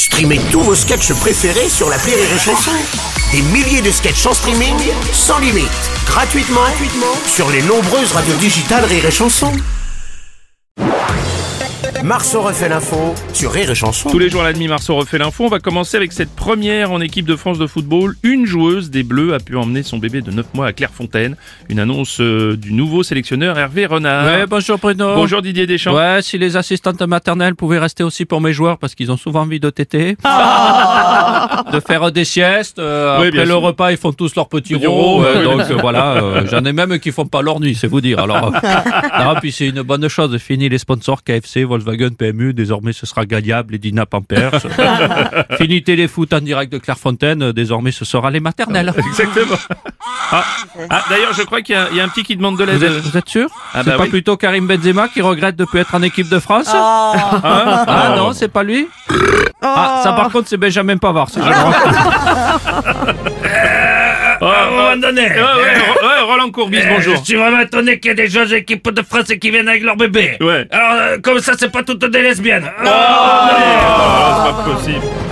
Streamez tous vos sketchs préférés sur l'appli Rire et Chanson. Des milliers de sketchs en streaming, sans limite, gratuitement sur les nombreuses radios digitales Rire et Chanson. Marceau refait l'info sur Rire et Chanson. Tous les jours à la demi, Marceau refait l'info. On va commencer avec cette première en équipe de France de football. Une joueuse des Bleus a pu emmener son bébé de 9 mois à Clairefontaine. Une annonce du nouveau sélectionneur Hervé Renard. Ouais, bonjour Bruno. Bonjour Didier Deschamps. Ouais, si les assistantes maternelles pouvaient rester aussi pour mes joueurs parce qu'ils ont souvent envie de téter. De faire des siestes. Oui, après le repas, ils font tous leur petit rôle. Donc voilà, j'en ai même qui font pas leur nuit, c'est vous dire. Alors, non, puis c'est une bonne chose. Fini les sponsors KFC, Volkswagen, PMU. Désormais, ce sera Galiable, Edina Pampers. Fini Téléfoot en direct de Clairefontaine. Désormais, ce sera les maternelles. Exactement. D'ailleurs, je crois qu'il y a un petit qui demande de l'aide. Vous êtes sûr? Ah, c'est bah pas oui. plutôt Karim Benzema qui regrette de ne plus être en équipe de France? Ah non, c'est pas lui? Ah, ça par contre, c'est Benjamin Pavard. C'est À un moment donné, Roland Courbis, bonjour. je suis vraiment étonné qu'il y ait des jeunes équipes de France qui viennent avec leur bébé. Ouais. Alors, comme ça, c'est pas toutes des lesbiennes. C'est pas possible.